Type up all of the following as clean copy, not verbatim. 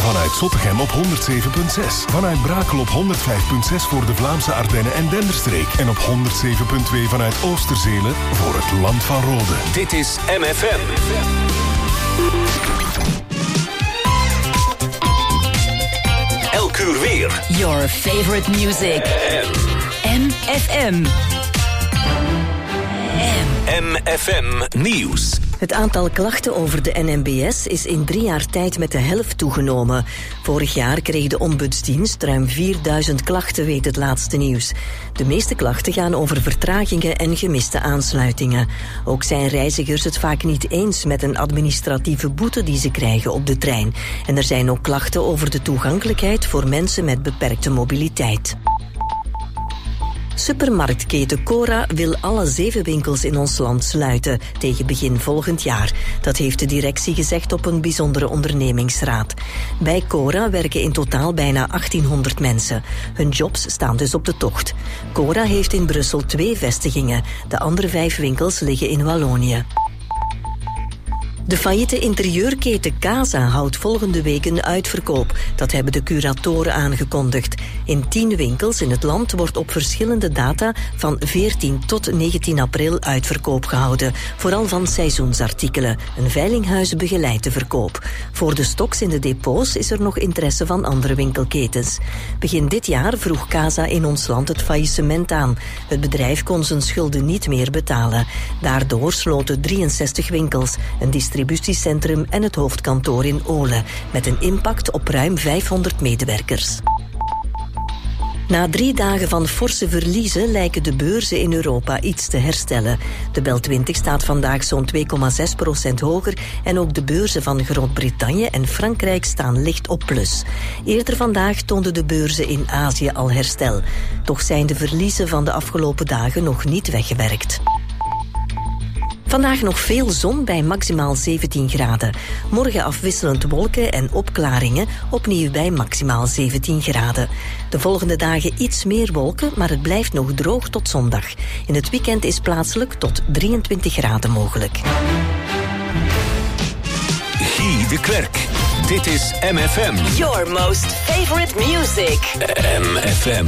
Vanuit Zottegem op 107.6. Vanuit Brakel op 105.6 voor de Vlaamse Ardennen en Denderstreek. En op 107.2 vanuit Oosterzele voor het Land van Rode. Dit is MFM. Elk uur weer. Your favorite music. MFM. MFM Nieuws. Het aantal klachten over de NMBS is in 3 jaar tijd met de helft toegenomen. Vorig jaar kreeg de ombudsdienst ruim 4000 klachten, weet het laatste nieuws. De meeste klachten gaan over vertragingen en gemiste aansluitingen. Ook zijn reizigers het vaak niet eens met een administratieve boete die ze krijgen op de trein. En er zijn ook klachten over de toegankelijkheid voor mensen met beperkte mobiliteit. Supermarktketen Cora wil alle 7 winkels in ons land sluiten tegen begin volgend jaar. Dat heeft de directie gezegd op een bijzondere ondernemingsraad. Bij Cora werken in totaal bijna 1800 mensen. Hun jobs staan dus op de tocht. Cora heeft in Brussel 2 vestigingen. De andere 5 winkels liggen in Wallonië. De failliete interieurketen Casa houdt volgende week een uitverkoop. Dat hebben de curatoren aangekondigd. In 10 winkels in het land wordt op verschillende data van 14 tot 19 april uitverkoop gehouden. Vooral van seizoensartikelen. Een veilinghuis begeleidt de verkoop. Voor de stocks in de depots is er nog interesse van andere winkelketens. Begin dit jaar vroeg Casa in ons land het faillissement aan. Het bedrijf kon zijn schulden niet meer betalen. Daardoor sloten 63 winkels, een distributiecentrum en het hoofdkantoor in Olen, met een impact op ruim 500 medewerkers. Na 3 dagen van forse verliezen lijken de beurzen in Europa iets te herstellen. De BEL 20 staat vandaag zo'n 2,6% hoger en ook de beurzen van Groot-Brittannië en Frankrijk staan licht op plus. Eerder vandaag toonden de beurzen in Azië al herstel. Toch zijn de verliezen van de afgelopen dagen nog niet weggewerkt. Vandaag nog veel zon bij maximaal 17 graden. Morgen afwisselend wolken en opklaringen, opnieuw bij maximaal 17 graden. De volgende dagen iets meer wolken, maar het blijft nog droog tot zondag. In het weekend is plaatselijk tot 23 graden mogelijk. Guy de Klerk. Dit is MFM. Your most favorite music. MFM.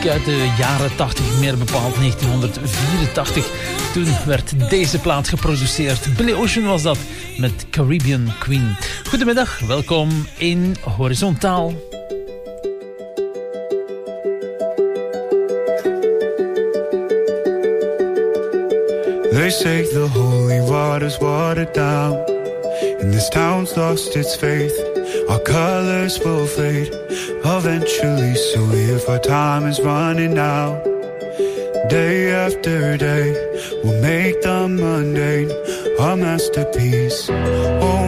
muziek uit de jaren 80, meer bepaald 1984. Toen werd deze plaat geproduceerd. Billy Ocean was dat, met Caribbean Queen. Goedemiddag, welkom in Horizontaal. They say the holy water's watered down, and this town's lost its faith. Our colors will fade eventually, so if our time is running out, day after day, we'll make the mundane a masterpiece. Oh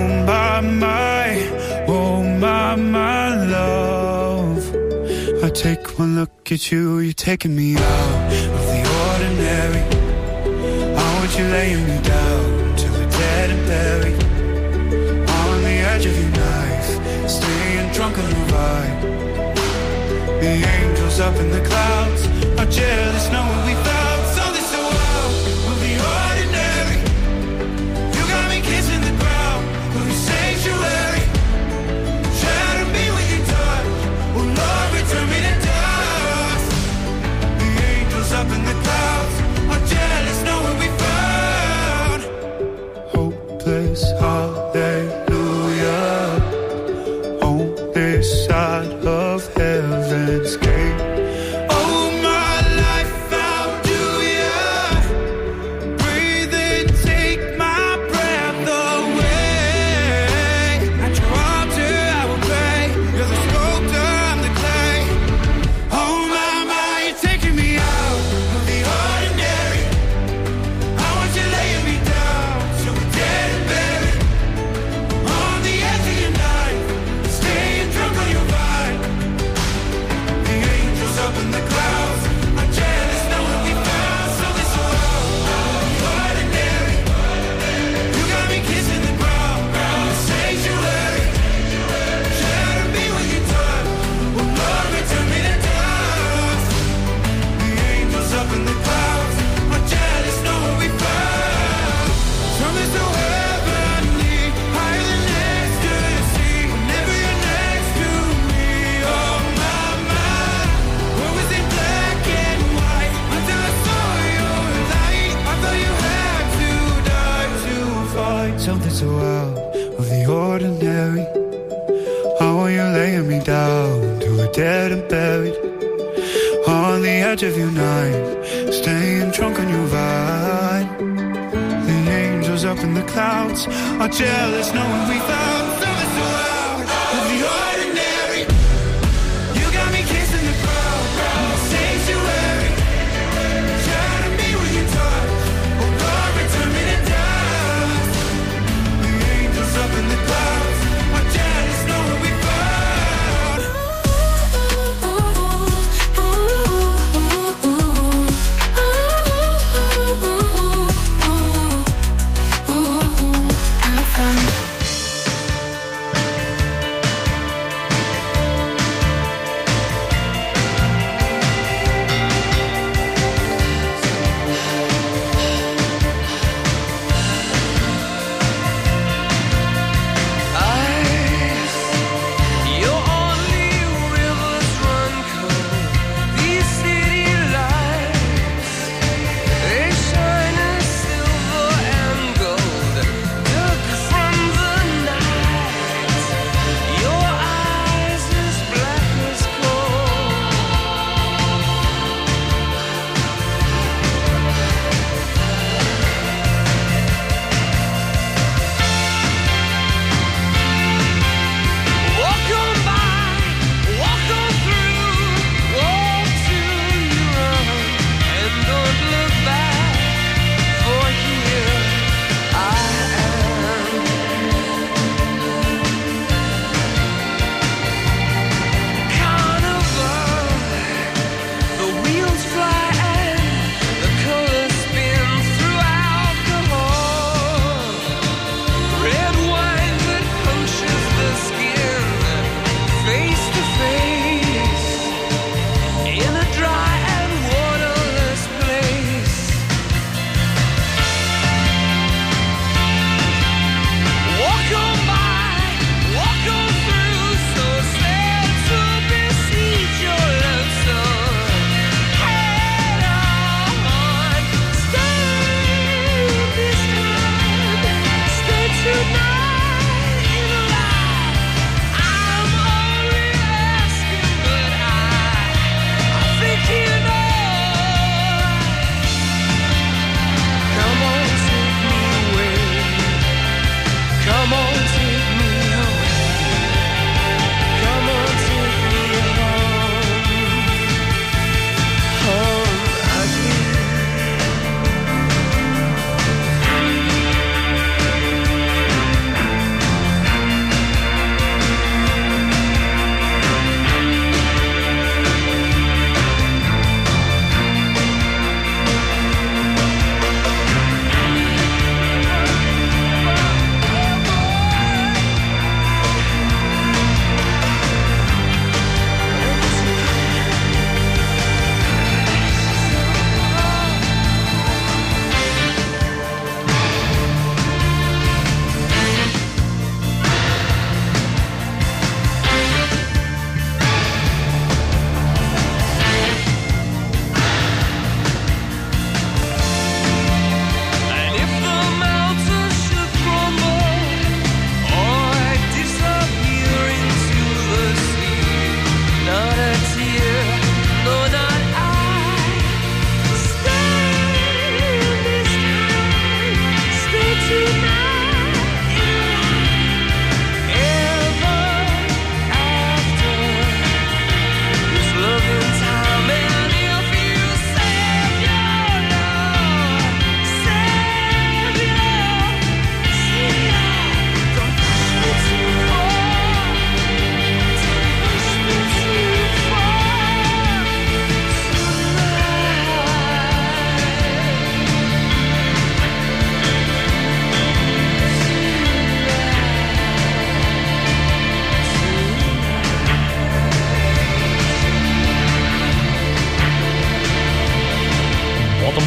my love, I take one look at you, you're taking me out of the ordinary. You laying me down till we're dead and buried on the edge of your knife, staying drunk on your vibe. The angels up in the clouds are jealous knowing we found something so wild. We'll be ordinary. You got me kissing the ground, we'll be sanctuary. Shatter me with your touch, oh Lord, return me to dust. The angels up in the clouds are jealous knowing we found hallelujah on this side of heaven's gate. Oh, my life found you, yeah. Breathe in, take my breath away. At your altar I will pray. You're the sculptor, I'm the clay. Oh my, you're taking me out of the ordinary. I want you laying me down so we're dead and buried on the edge of your night, staying drunk on your vibe. The angels up in the clouds are jealous knowing we found something so ordinary. You got me kissing the ground, sanctuary. Shatter me with your touch, oh Lord, return me to dust. The angels up in the clouds are jealous knowing we found something so heavenly, higher than ecstasy. Whenever you're next to me, oh my, what was it black and white until I saw your light? I thought you had to die to fight something so out of the ordinary. How are you laying me down till we're dead and buried on the edge of your night, staying drunk on your vine. The angels up in the clouds are jealous knowing we found something so out of the ordinary. You got me kissing the ground, sanctuary. Shatter me with your touch, oh Lord, return me to dust. The angels up in the clouds are jealous knowing we found.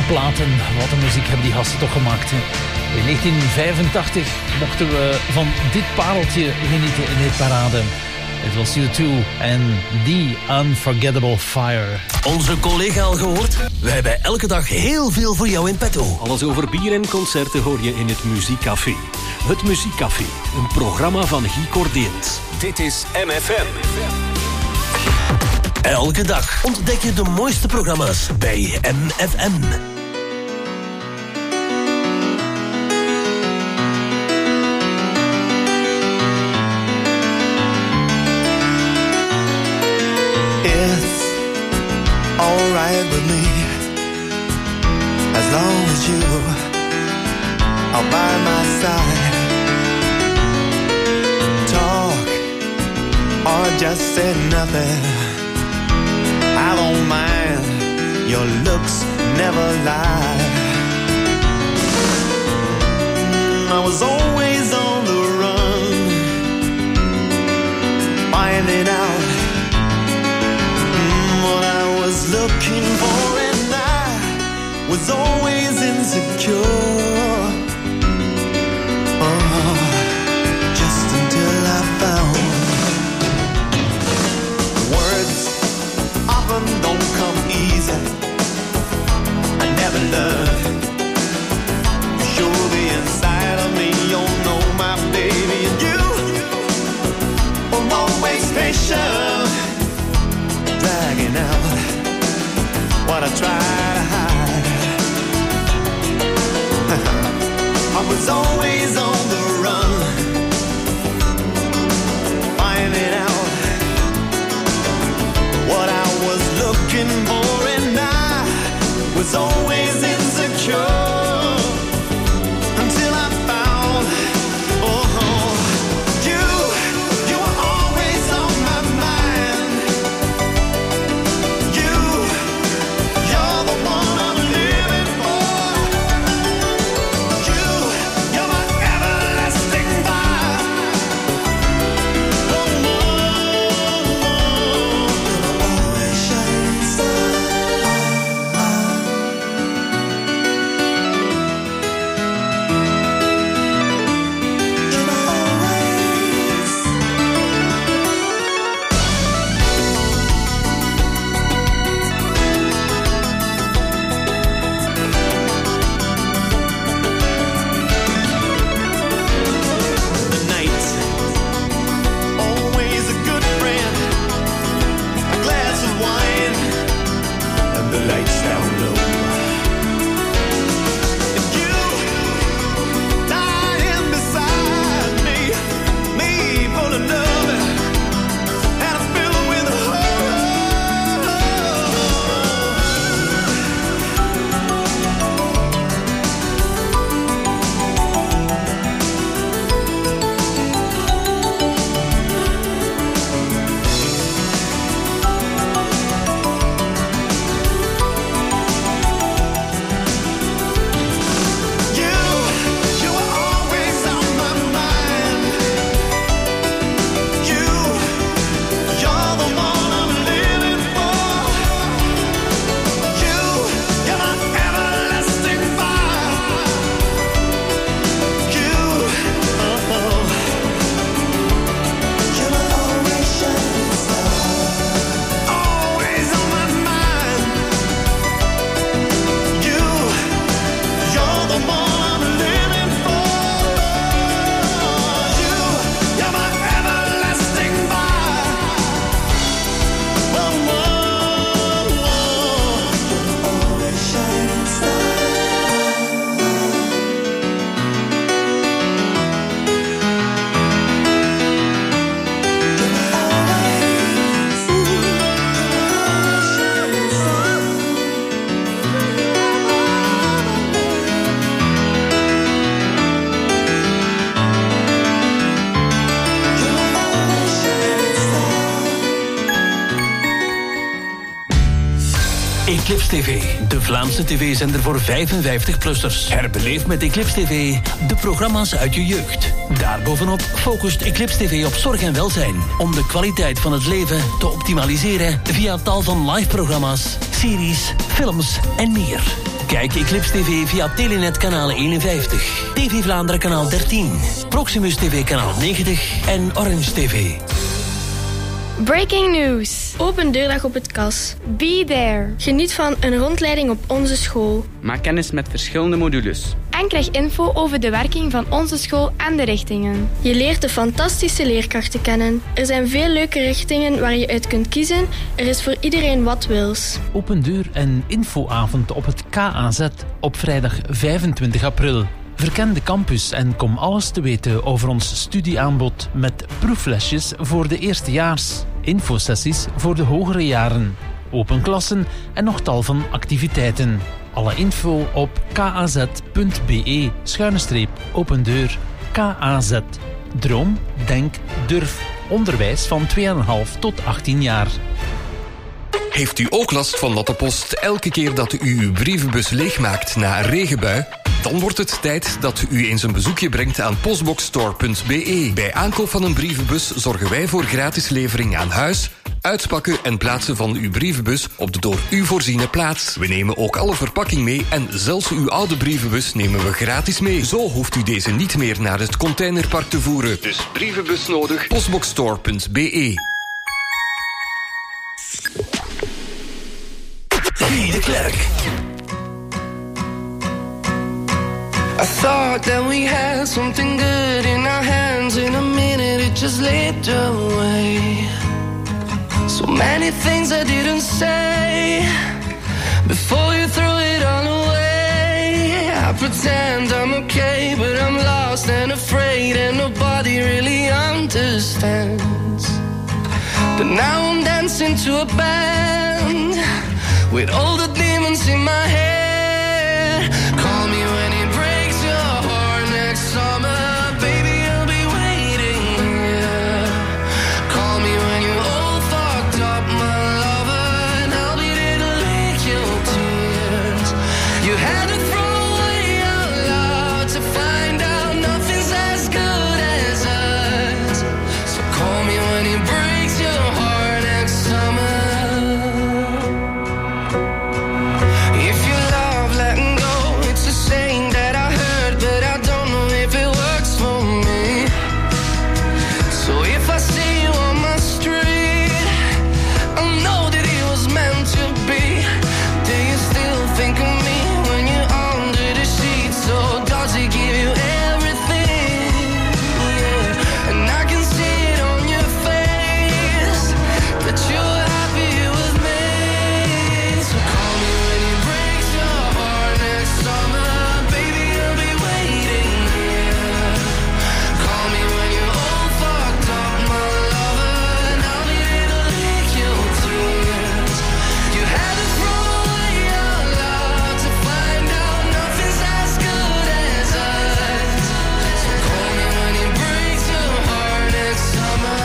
platen. Wat een muziek hebben die gasten toch gemaakt. Hè? In 1985 mochten we van dit pareltje genieten in dit parade. Het was U2 en The Unforgettable Fire. Onze collega al gehoord? Wij hebben elke dag heel veel voor jou in petto. Alles over bier en concerten hoor je in het Muziekcafé. Het Muziekcafé, een programma van Guy Cordeens. Dit is MFM. Elke dag ontdek je de mooiste programma's bij MFM. It's alright with me, as long as you are by my side. Talk or just say nothing, I don't mind, your looks never lie. I was always on the run, finding out what I was looking for, and I was always insecure. Just until I found words often don't come easy. I never learned to show the inside of me. You know my baby, and you were always patient, dragging out what I try to hide. I was always on the run, finding out what I was looking for, and I was always insecure until I found, you were always on my mind. You're the one I'm living for. You're my everlasting fire. Always shining star. Eclipse TV, de Vlaamse tv-zender voor 55-plussers. Herbeleef met Eclipse TV de programma's uit je jeugd. Daarbovenop focust Eclipse TV op zorg en welzijn, om de kwaliteit van het leven te optimaliseren via tal van live-programma's, series, films en meer. Kijk Eclipse TV via Telenet kanaal 51, TV Vlaanderen kanaal 13, Proximus TV kanaal 90 en Orange TV. Breaking news. Open deurdag op het KAS. Be there. Geniet van een rondleiding op onze school. Maak kennis met verschillende modules. En krijg info over de werking van onze school en de richtingen. Je leert de fantastische leerkrachten kennen. Er zijn veel leuke richtingen waar je uit kunt kiezen. Er is voor iedereen wat wils. Open deur en infoavond op het KAZ op vrijdag 25 april. Verken de campus en kom alles te weten over ons studieaanbod met proeflesjes voor de eerstejaars, infosessies voor de hogere jaren, open klassen en nog tal van activiteiten. Alle info op kaz.be/open deur. KAZ. Droom, denk, durf. Onderwijs van 2,5 tot 18 jaar. Heeft u ook last van natte post elke keer dat u uw brievenbus leegmaakt na een regenbui? Dan wordt het tijd dat u eens een bezoekje brengt aan postboxstore.be. Bij aankoop van een brievenbus zorgen wij voor gratis levering aan huis, uitpakken en plaatsen van uw brievenbus op de door u voorziene plaats. We nemen ook alle verpakking mee en zelfs uw oude brievenbus nemen we gratis mee. Zo hoeft u deze niet meer naar het containerpark te voeren. Dus brievenbus nodig, postboxstore.be. Guy de Klerk. I thought that we had something good in our hands. In a minute it just slipped away. So many things I didn't say before you threw it all away. I pretend I'm okay, but I'm lost and afraid, and nobody really understands. But now I'm dancing to a band with all the demons in my head. Call me when it breaks your heart next summer, baby, I'll be waiting here. Call me when you're all fucked up, my lover, and I'll be there to lick your tears. You had to throw away your love to find out nothing's as good as us. So call me when it breaks your heart next summer. If you love letting go, it's a saying that I heard, but I don't know if it works for me. So if I see you on my street, I'll know that it was meant to be. Do you still think of me when you're under the sheets? Or does it give you everything? Yeah. And I can see it on your face that you're happy with me. So call me when it breaks your heart next summer, baby, I'll be waiting here. Call me when you're all fucked up, my lover, and I'll be there to lick your tears. You had to throw away your love to find out nothing's as good as us. So call me when it breaks your heart next summer.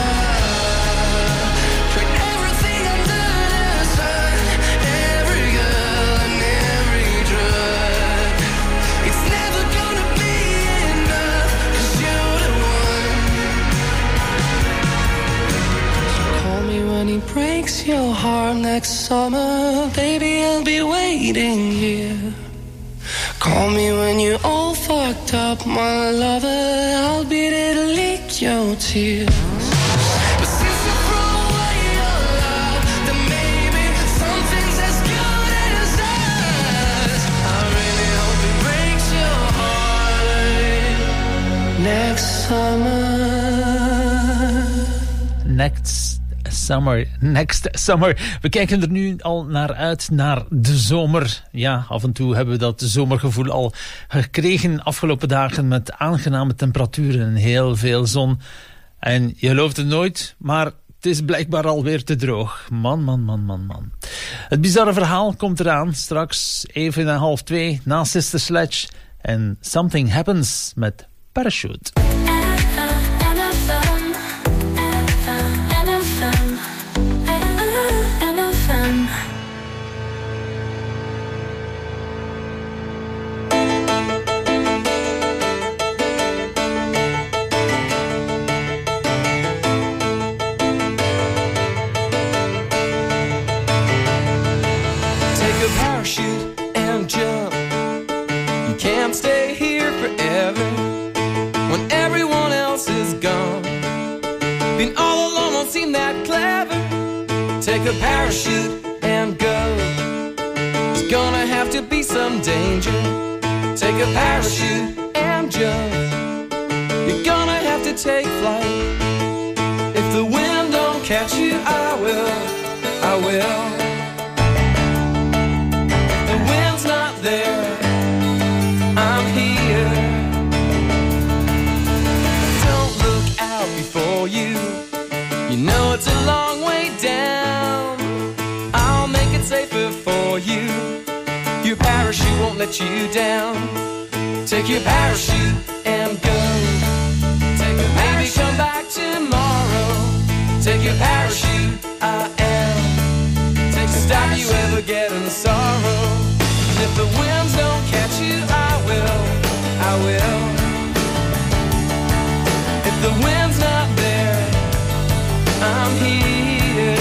Tried everything under the sun, every girl and every drug. It's never gonna be enough, 'cause you're the one. So call me when it breaks your heart next summer, baby, I'll be waiting here. Call me when you're all fucked up, my lover, I'll be there to lick your tears. But since you throw away your love, then maybe something's as good as us. I really hope it breaks your heart next summer. Next summer. We kijken er nu al naar uit, naar de zomer. Ja, af en toe hebben we dat zomergevoel al gekregen afgelopen dagen met aangename temperaturen en heel veel zon. En je gelooft het nooit, maar het is blijkbaar alweer te droog. Man. Het bizarre verhaal komt eraan straks even na 1:30 na Sister Sledge en Something Happens met Parachute. Take a parachute and jump don't seem that clever. Take a parachute and go. It's gonna have to be some danger. Take a parachute and jump. You're gonna have to take flight. If the wind don't catch you, I will. If the wind's not there, I'm here. Don't look out before you. You know it's a long way down. I'll make it safer for you. Your parachute won't let you down. Take your parachute and go. Take a maybe come back tomorrow. Take your parachute, I am. Take to stop you ever getting sorrow. And if the winds don't catch you, I will. If the wind's not there, I'm here.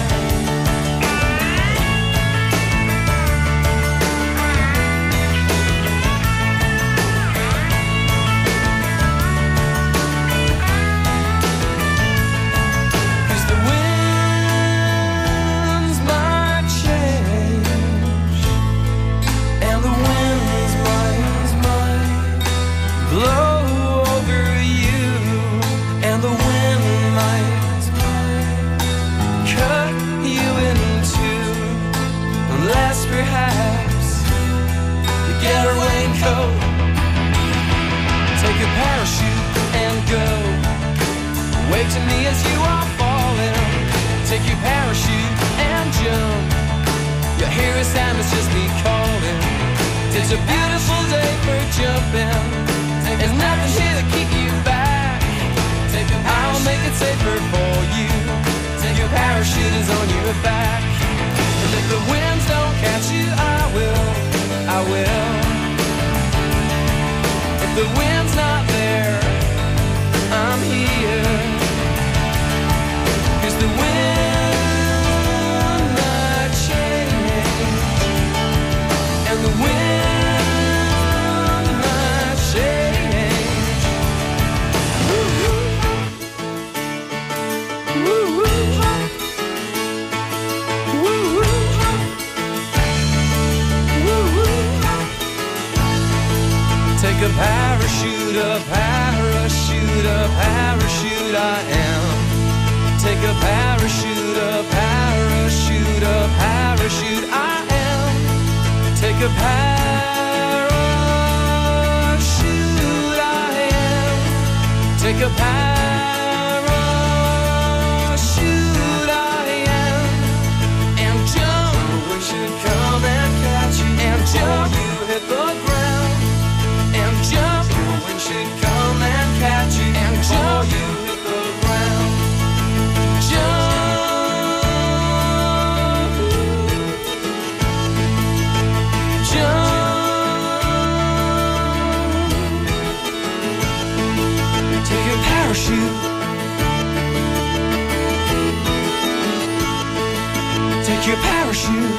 Perhaps you get a raincoat. Take a parachute and go. Wave to me as you are falling. Take your parachute and jump. You hear a sound, it's just me calling. It's a beautiful day for jumping. There's nothing here to keep you back. I'll make it safer for you. Your parachute is on your back. And if the winds don't catch you, I will. If the wind's not there, I'm here. 'Cause the wind might change. And the wind might change. Woo-hoo. Woo-hoo. Take a parachute, a parachute, a parachute, I am. Take a parachute, a parachute, a parachute, I am. Take a parachute, I am. Take a parachute, I am. And jump, we should come and catch you. And jump, you hit the ground. And jump, the wind should come and catch you. And jump, you hit the ground. Jump, jump. Take your parachute. Take your parachute.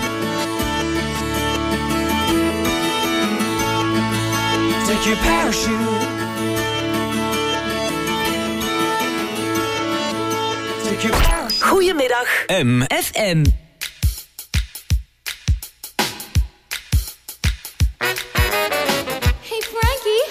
Take your parachute. Take your parachute. Goedemiddag, MFM. Hey, Frankie.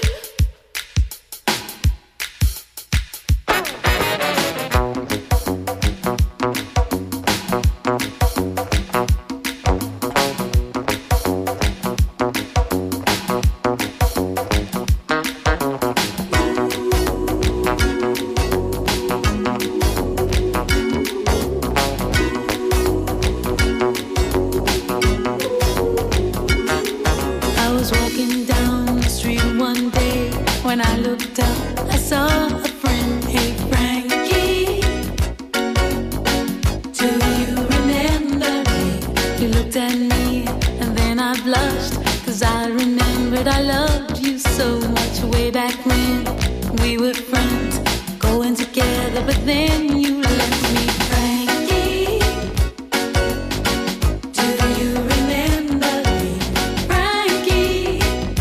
When I looked up, I saw a friend. Hey, Frankie, do you remember me? You looked at me and then I blushed, 'cause I remembered I loved you so much way back when we were friends, going together, but then you left me. Frankie, do you remember me? Frankie,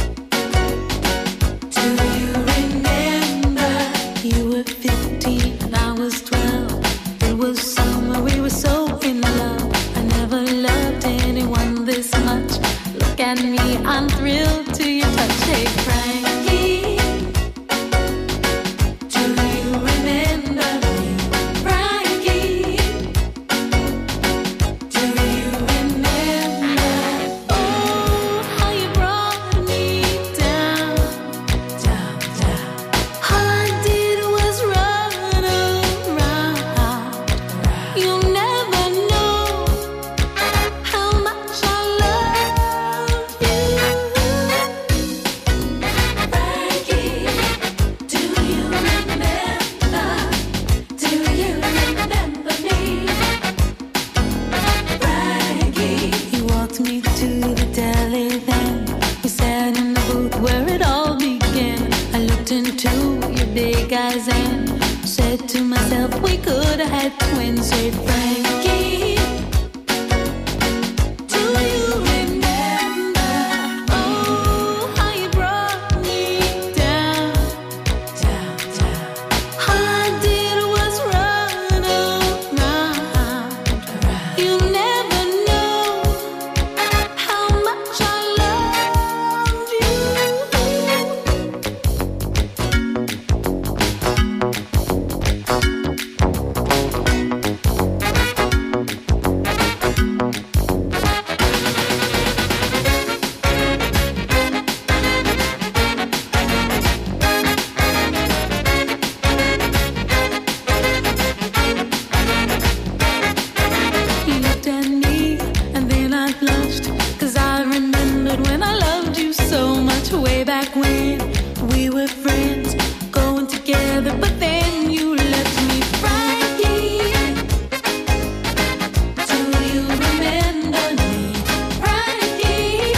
do you remember? You were 15 and I was 12. It was summer, we were so in love. I never loved anyone this much. Look at me, I'm thrilled to your touch. Hey, Frankie, do you remember me? Frankie, do you remember? Oh, how you brought me down, down, down. All I did was run around. You'll never know how much I love you. Frankie, do you remember? Do you remember me? Frankie, you walked me to the deli then. We sat in the booth where it all began. I looked into your big eyes and said to myself, we could have had twins. Said Frankie, do you remember? Oh, how you brought me down, down, down. All I did was run around. You never know how much I loved you. You looked at me and then I blushed, 'cause I remembered when I loved you so much way back when we were friends, going together, but then you left me. Frankie, do you remember me? Frankie,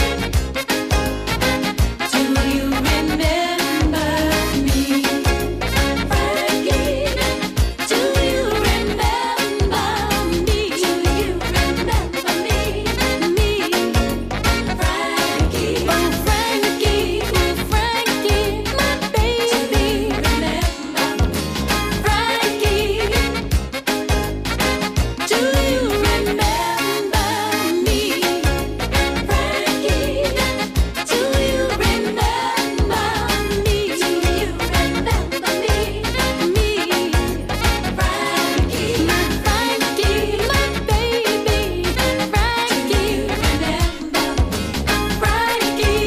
do you remember me? Frankie, do you remember me? Do you remember me? Me, Frankie. Oh, Frankie, my baby. Remember Frankie, do you remember me? Frankie, do you remember me? Do you remember me? Me, Frankie, my baby. Frankie, remember Frankie,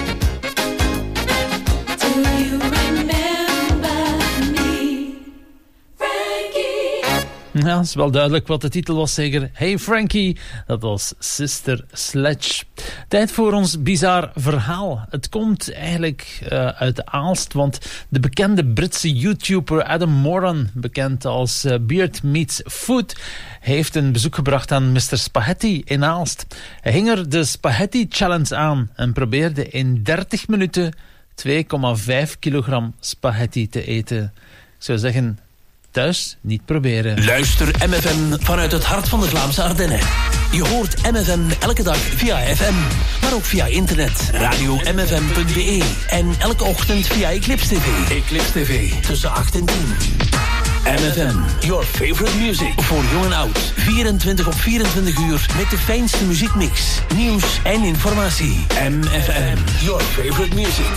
do you remember me? Frankie. Ja, is wel duidelijk wat de titel was, zeker. Hey Frankie, dat was Sister Sledge. Tijd voor ons bizar verhaal. Het komt eigenlijk uit Aalst, want de bekende Britse YouTuber Adam Moran, bekend als Beard Meets Food, heeft een bezoek gebracht aan Mr. Spaghetti in Aalst. Hij hing er de Spaghetti Challenge aan en probeerde in 30 minuten 2,5 kilogram spaghetti te eten. Ik zou zeggen, thuis niet proberen. Luister MFM vanuit het hart van de Vlaamse Ardennen. Je hoort MFM elke dag via FM, maar ook via internet. Radio-mfm.be en elke ochtend via Eclipse TV. Eclipse TV tussen 8 en 10. MFM, your favorite music. Voor jong en oud. 24 op 24 uur met de fijnste muziekmix, nieuws en informatie. MFM, your favorite music.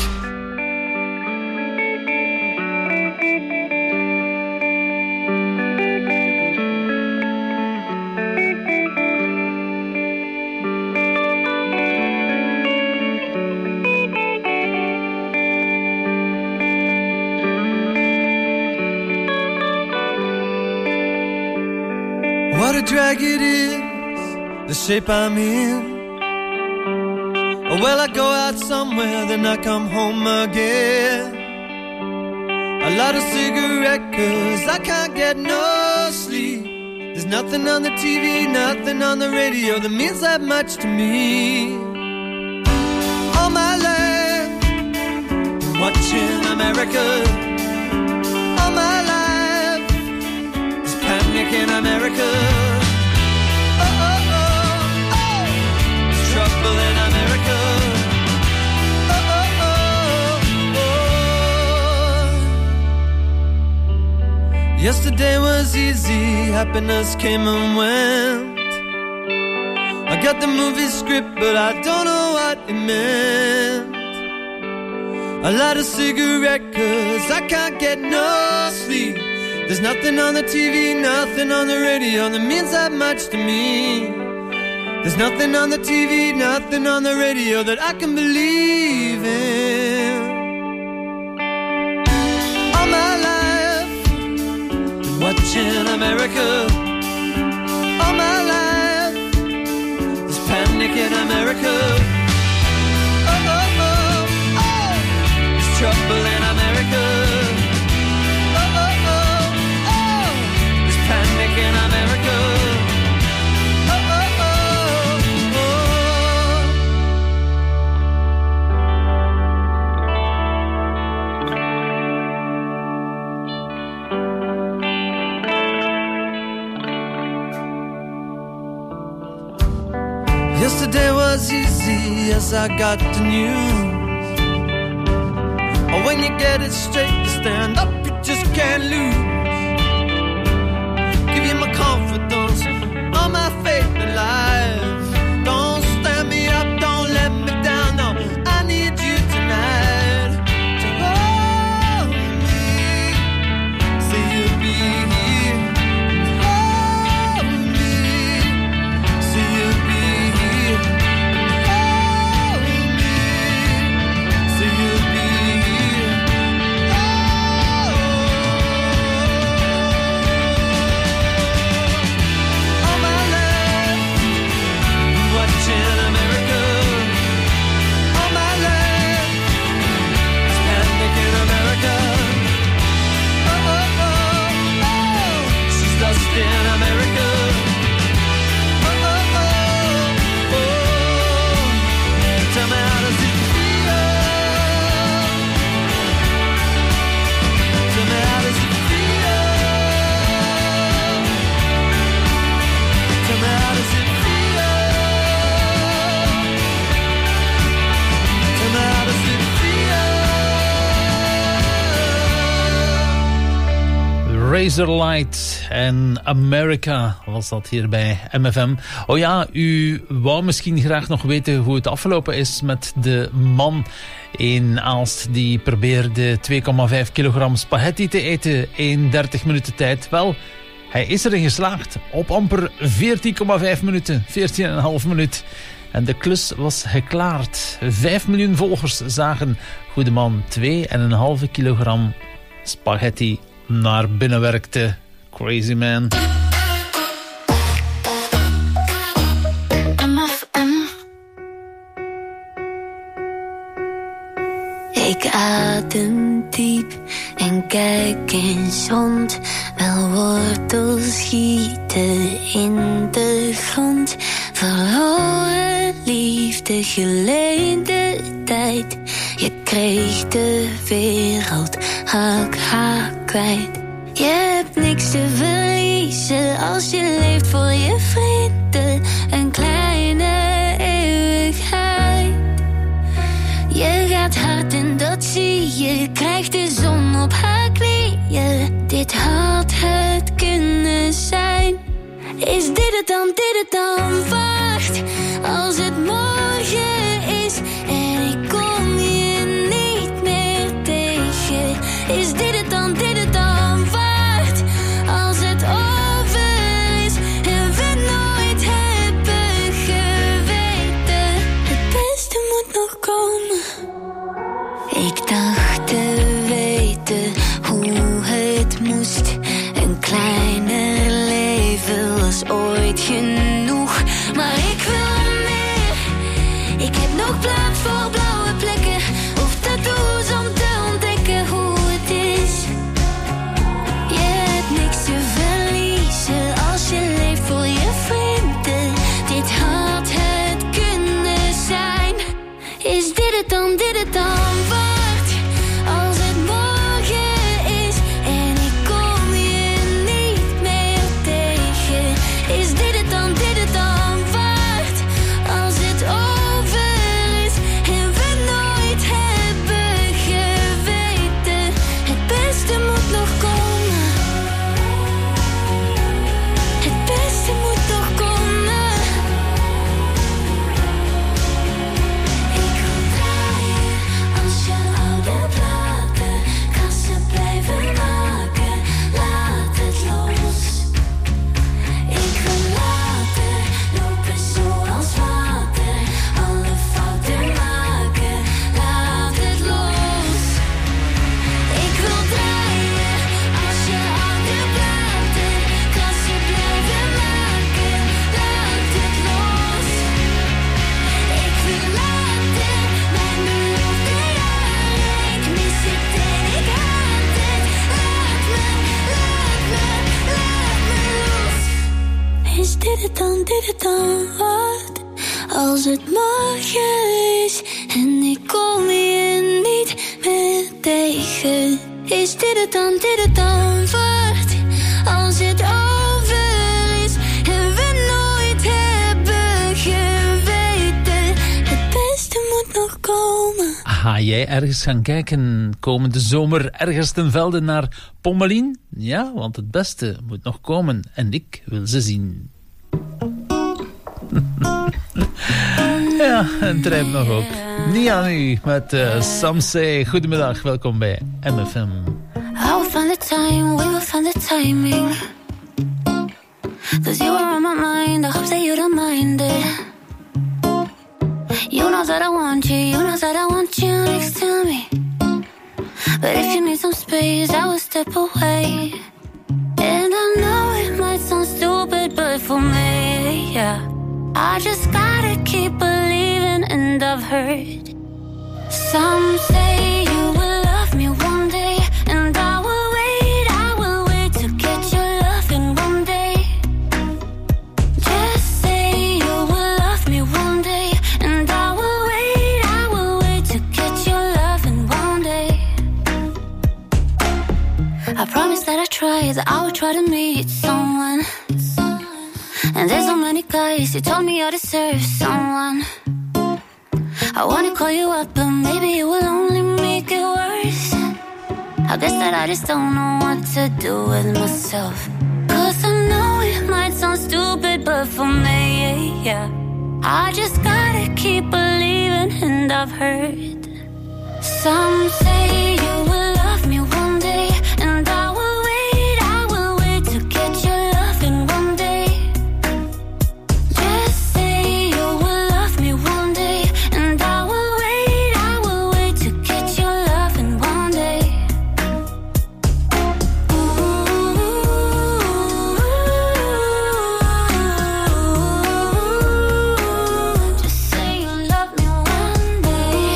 What a drag it is, the shape I'm in. Oh, well, I go out somewhere, then I come home again. A lot of cigarette, 'cause I can't get no sleep. There's nothing on the TV, nothing on the radio that means that much to me. All my life, watching America. All my life, there's panic in America. Oh, oh, oh, oh, there's trouble in America. Oh, oh, oh, oh. Yesterday was easy, happiness came and went. I got the movie script, but I don't know what it meant. I light a cigarette cause I can't get no sleep. There's nothing on the TV, nothing on the radio that means that much to me. There's nothing on the TV, nothing on the radio that I can believe in. All my life, been watching America. All my life, there's panic in America. Oh, oh, oh, oh, there's trouble in America. Oh, oh, oh, oh, there's panic in America. Yesterday was easy as I got the news. Oh, when you get it straight, you stand up, you just can't lose. Give you my confidence, all my faith in life. Don't stand me up, don't let me down, no, I need you tonight to hold me, say you'll be here. Hold me, say you'll be here. Hold me, say you'll be here. All my life, watching America. All my life, it's panic in America. Oh, oh, oh, oh, she's lost in America. Oh, oh, oh, oh, tell me how does it feel? Tell me how does it feel? Tell me how does it feel? Tell me how does it feel? Razorlight en America was dat hier bij MFM. Oh ja, u wou misschien graag nog weten hoe het afgelopen is met de man in Aalst die probeerde 2,5 kilogram spaghetti te eten in 30 minuten tijd. Wel, hij is erin geslaagd op amper 14,5 minuten, 14,5 minuut. En de klus was geklaard. 5 miljoen volgers zagen hoe de man 2,5 kilogram spaghetti naar binnen werkte. Crazy man. Ik adem diep en kijk eens rond. Wel wortels schieten in de grond. Verloren liefde, geleende tijd. Je kreeg de wereld hak kwijt. Je hebt niks te verliezen als je leeft voor je vrienden. Een kleine eeuwigheid. Je gaat hard en dat zie je. Krijgt de zon op haar knieën. Dit had het kunnen zijn. Is dit het dan, wacht. Als het morgen is en ik kom je niet meer tegen. Is dit het dan, wacht. Als het over is en we nooit hebben geweten. Het beste moet nog komen. Ik dacht te weten hoe het moest. Een kleiner leven was ooit genoeg. Maar ik wil meer. Ik heb nog plaats voor blauwe plekken of tattoos om te ontdekken hoe het is. Je hebt niks te verliezen als je leeft voor je vrienden. Dit had het kunnen zijn. Is dit het dan, wacht. Als het morgen is en ik kom je niet meer tegen. Is dit het dan, wacht. Als het over is en we nooit hebben geweten. Het beste moet nog komen. is dit het dan wat? Als het morgen is en ik kom je niet meer tegen. Is dit het dan wat? Als het over is en we nooit hebben geweten. Het beste moet nog komen. Ga jij ergens gaan kijken komende zomer ergens ten velde naar Pommelien? Ja, want het beste moet nog komen en ik wil ze zien. Ja, en Trijp nog ook. Niet aan u met Some Say. Goedemiddag, welkom bij MFM. I will find the time, we will find the timing. 'Cause you were on my mind, I hope that you don't mind it. You know that I want you, you know that I want you next to me. But if you need some space, I will step away. And I know it might sound stupid, but for me, yeah, I just gotta keep believing. And I've heard some say you will love me one day, and I will wait to get your love in one day. Just say you will love me one day, and I will wait to get your love in one day. I promise that I try, that I will try to meet someone. And there's so many guys who told me I deserve someone. I wanna call you up, but maybe it will only make it worse. I guess that I just don't know what to do with myself. 'Cause I know it might sound stupid, but for me, yeah, I just gotta keep believing. And I've heard some say you will love me one day, and I will wait to get your love in one day. Just say you will love me one day, and I will wait to get your love in one day. Just say you love me one day.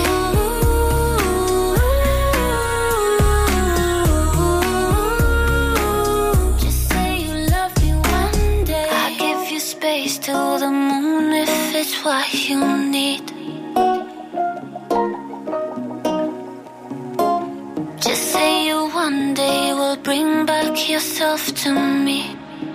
Just say you love me one day. I give you space to the moon if it's what you need. Just say you one day will bring back yourself to me.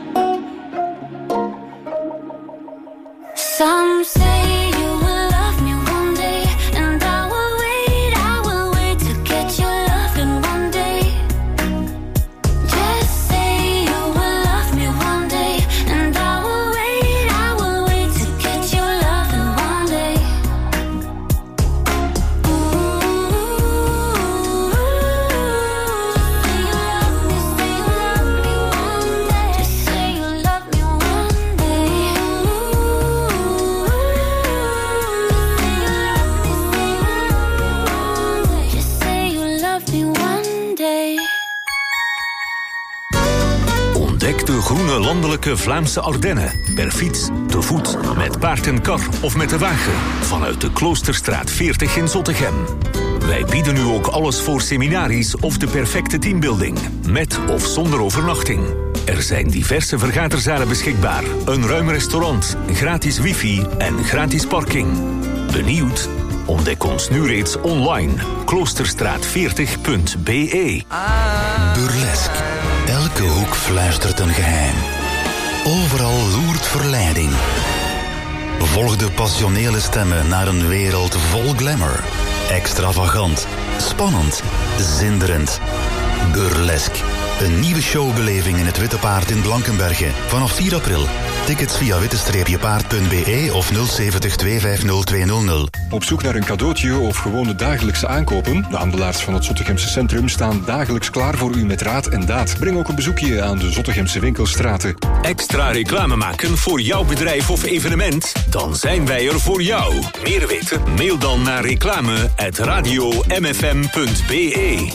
Some say you will love me one day, and I will wait to get your love in one day. Just say you will love me one day, and I will wait to get your love in one day. Just say you love me one day. Just say you love me one day. Ontdek de groene landelijke Vlaamse Ardennen. Per fiets, te voet, met paard en kar of met de wagen. Vanuit de Kloosterstraat 40 in Zottegem. Wij bieden u ook alles voor seminaries of de perfecte teambuilding. Met of zonder overnachting. Er zijn diverse vergaderzalen beschikbaar. Een ruim restaurant, gratis wifi en gratis parking. Benieuwd? Ontdek ons nu reeds online. Kloosterstraat40.be. Burlesque. Elke hoek fluistert een geheim. Overal loert verleiding. Volg de passionele stemmen naar een wereld vol glamour. Extravagant, spannend, zinderend. Burlesque. Een nieuwe showbeleving in het Witte Paard in Blankenberge. Vanaf 4 april. Tickets via witte-paard.be of 070 250 200. Op zoek naar een cadeautje of gewone dagelijkse aankopen? De handelaars van het Zottegemse centrum staan dagelijks klaar voor u met raad en daad. Breng ook een bezoekje aan de Zottegemse winkelstraten. Extra reclame maken voor jouw bedrijf of evenement? Dan zijn wij er voor jou. Meer weten? Mail dan naar reclame@radiomfm.be.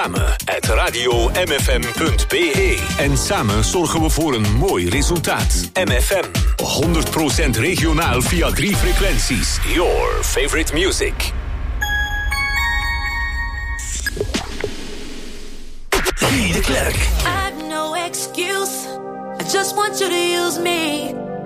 Reclame@radiomfm.be. En samen zorgen we voor een mooi resultaat. MFM. 100% regionaal via 3 frequenties. Your favorite music. Guy de Klerk. I've no excuse. I just want you to use me.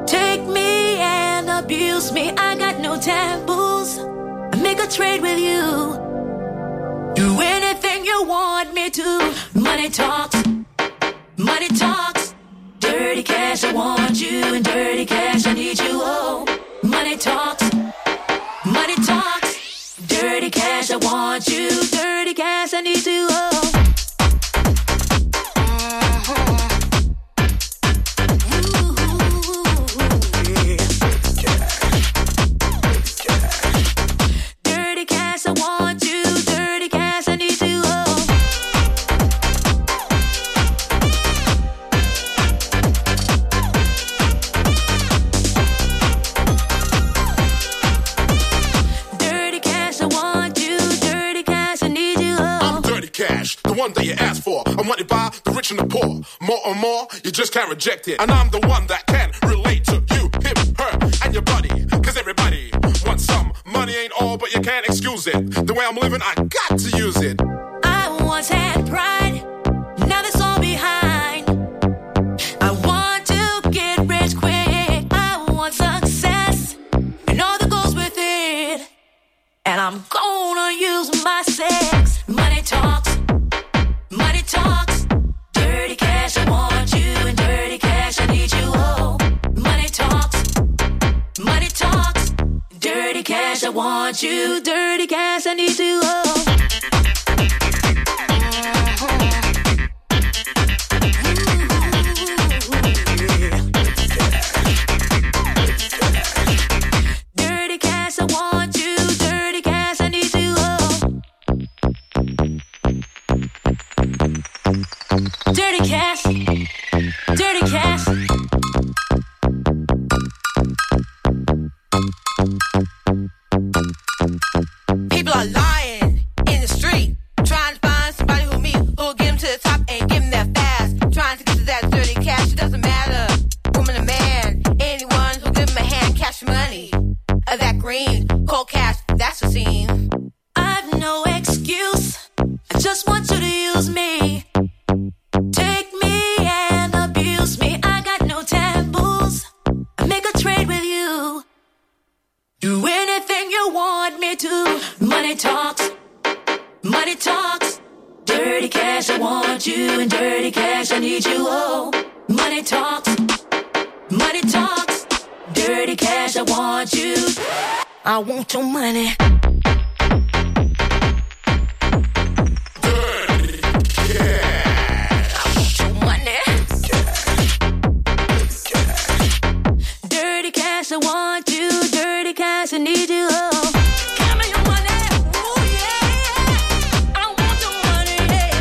Take me and abuse me, I got no taboos. I make a trade with you. Do anything you want me to. Money talks, money talks. Dirty cash, I want you, and dirty cash, I need you. Oh, money talks, money talks. Dirty cash, I want you, dirty cash, I need you. Oh. The one that you asked for. I'm wanted by the rich and the poor. More and more, you just can't reject it. And I'm the one that can relate to you, him, her, and your buddy. Cause everybody wants some. Money ain't all, but you can't excuse it. The way I'm living, I got to use it. I once had pride, now that's all behind. I want to get rich quick. I want success, and all that goes with it. And I'm gonna use my sex. Money talks, money talks. Dirty cash, I want you, and dirty cash, I need you. Oh, money talks, money talks. Dirty cash, I want you, dirty cash, I need you. Oh. Dirty cash, dirty cash. People are lying in the street, trying to find somebody who'll get them to the top and give them that fast. Trying to get to that dirty cash, it doesn't matter, woman or man. Anyone who'll give them a hand, cash money. That green, cold cash, that's the scene. I've no excuse, I just want you to use me. Take me and abuse me, I got no taboos. I make a trade with you. Do anything you want me to. Money talks, money talks. Dirty cash, I want you, and dirty cash, I need you. Oh, money talks, money talks. Dirty cash, I want you. I want your money. Dirty cash, I want you. Dirty cash, I need you. Oh, give me your money. Ooh, yeah. I want your money.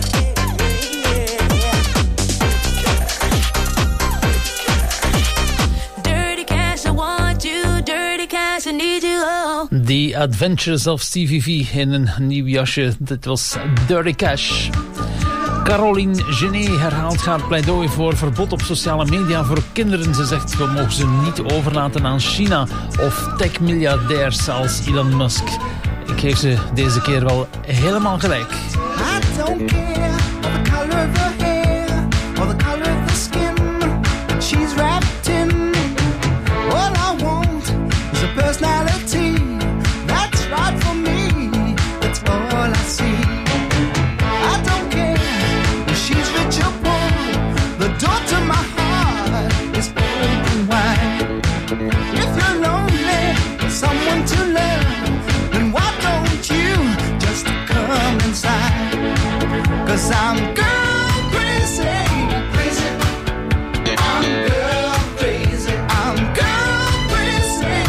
Yeah. Dirty cash, I want you. Dirty cash, I need you. Oh. The Adventures of Stevie V in een nieuw jasje. Dit was Dirty Cash. Caroline Genet herhaalt haar pleidooi voor verbod op sociale media voor kinderen. Ze zegt, we mogen ze niet overlaten aan China of tech-miljardairs als Elon Musk. Ik geef ze deze keer wel helemaal gelijk. I don't care for the color of her hair or the color of the skin that she's wrapped in. All I want is a personality that's right for me. That's all I see. I don't care if she's rich or poor. The door to my heart is open wide. If you're lonely, someone to love, then why don't you just come inside? 'Cause I'm girl crazy, crazy. I'm girl crazy. I'm girl crazy.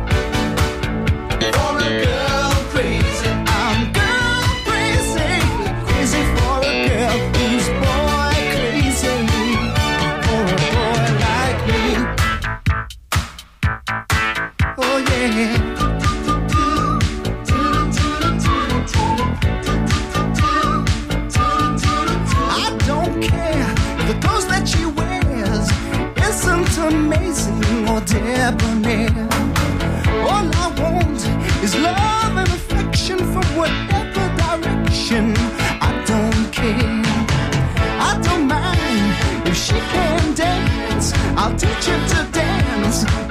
For a girl crazy. I'm girl crazy. Crazy for a girl who's boy crazy. For a boy like me. Oh yeah. I don't care if the clothes that she wears isn't amazing or debonair. All I want is love and affection from whatever direction. I don't care. I don't mind if she can dance. I'll teach her to dance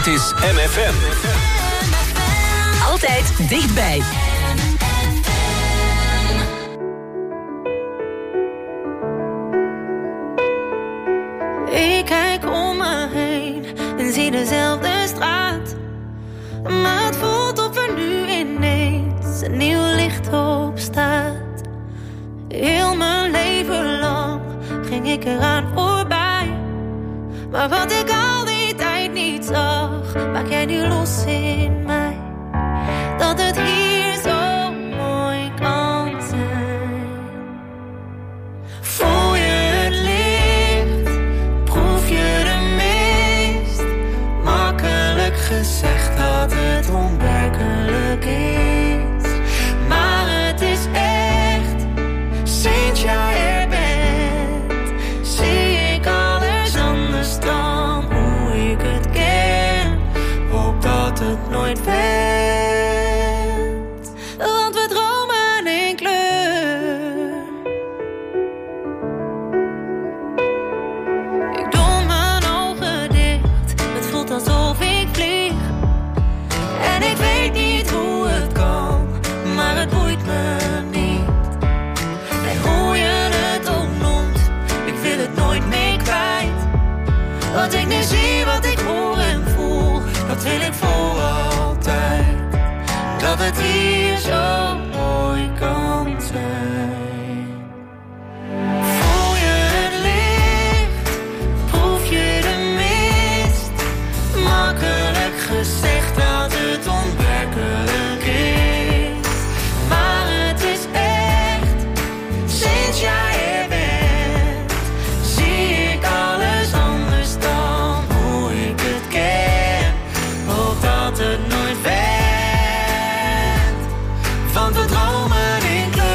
Dit is MFM. Altijd dichtbij. Ik kijk om me heen en zie dezelfde straat. Maar het voelt of er nu ineens een nieuw licht op staat. Heel mijn leven lang ging ik eraan voorbij. Maar wat ik al die tijd niet zag, maak jij nu los in mij. Dat het hier zo mooi kan zijn. Voel je het licht, proef je de mist. Makkelijk gezegd dat het onwerkelijk is. Maar het is echt, sinds jij er bent, zie ik alles anders dan hoe ik het ken. Hoop dat het nooit wendt, want we dromen in kleur. Ik doe mijn ogen dicht, het voelt alsof ik vlieg. En ik weet niet hoe het kan, maar het boeit me niet. En hoe je het ook noemt, ik wil het nooit meer kwijt. Wat ik nu zie, wat ik hoor en voel, dat wil ik voor altijd. Dat het hier zo mooi kan zijn. Voel je het licht, proef je de mist. Makkelijk gezegd dat het onwerkelijk is. Maar het is echt, sinds jij er bent, zie ik alles anders dan hoe ik het ken. Hoop dat het nooit wendt, want we dromen in kleur.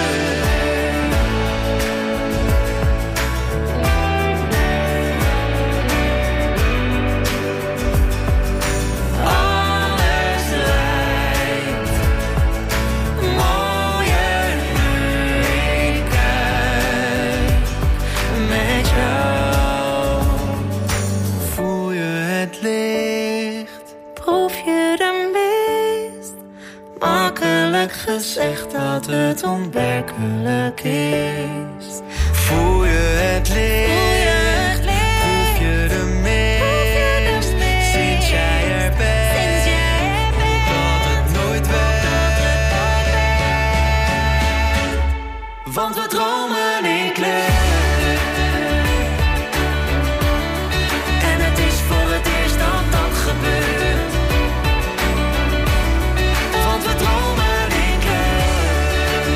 Alles lijkt mooier nu ik kijk met jou. Voel je het licht, proef je de mist. Makkelijk gezegd dat het onwerkelijk is. Voel je het licht, proef je de mist. Sinds jij er bent, hoop dat het nooit wendt, want we dromen in kleur. En het is voor het eerst dat dat gebeurt, want we dromen in kleur.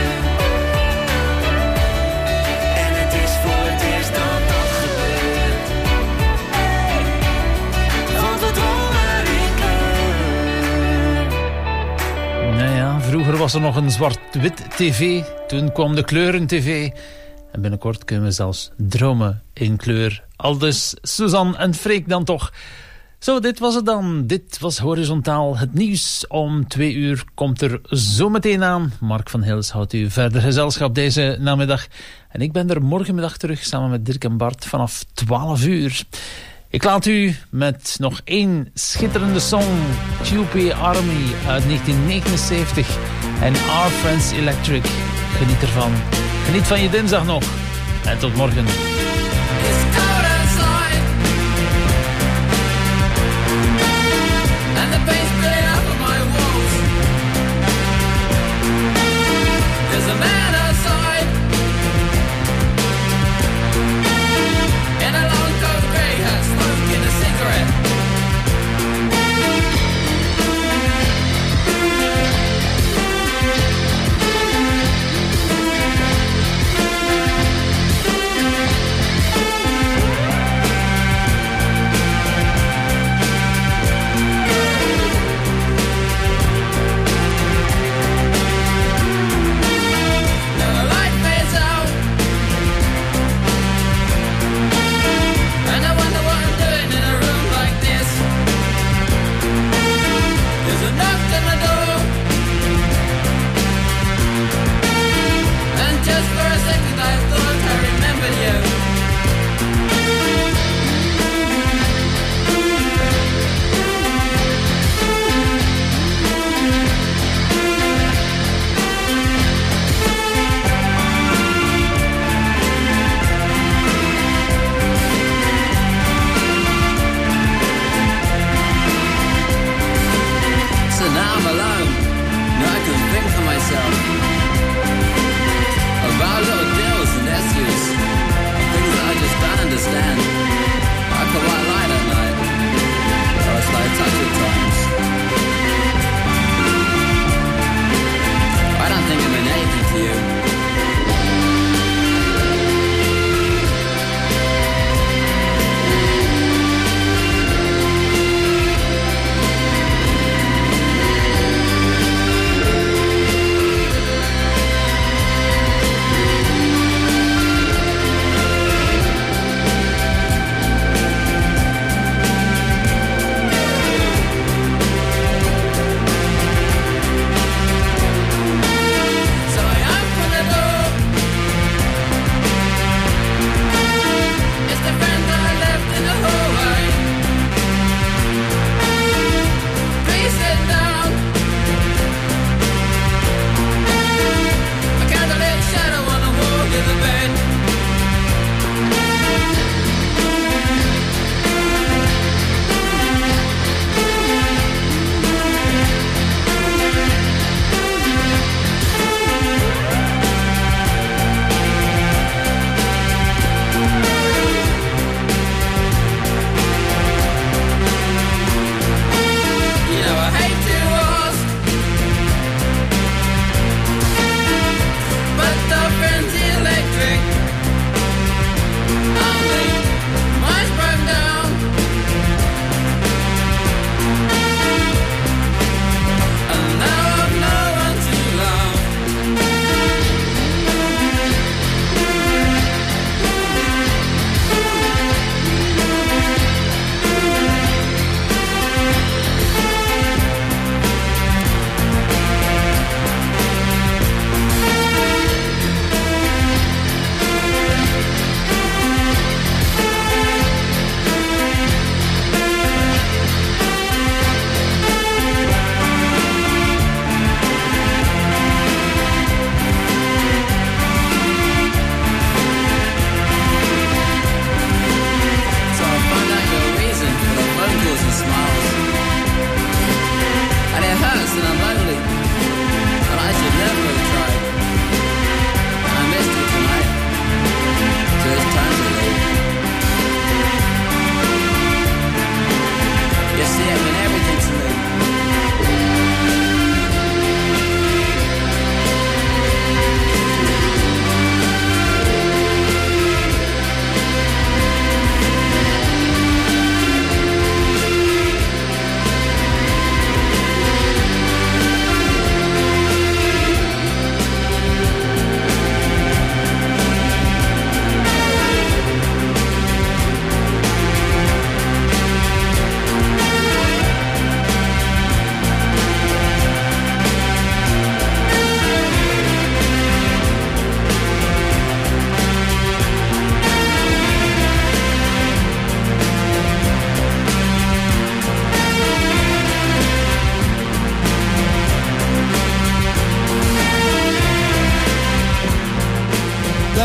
En het is voor het eerst dat dat gebeurt, want we dromen in kleur. Nou ja, vroeger was er nog een zwart-wit tv. Toen kwam de kleuren-tv. En binnenkort kunnen we zelfs dromen in kleur. Aldus Suzanne en Freek dan toch. Zo, dit was het dan. Dit was Horizontaal. Het nieuws om 2 uur komt er zo meteen aan. Mark van Hils houdt u verder gezelschap deze namiddag. En ik ben er morgenmiddag terug samen met Dirk en Bart vanaf 12 uur. Ik laat u met nog 1 schitterende song. Tupé Army uit 1979. En Our Friends Electric. Geniet ervan. Geniet van je dinsdag nog. En tot morgen. And the paint's spilling out of my walls. There's a man outside in a long coat grey hat, smoking a cigarette.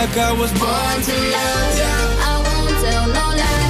like I was born to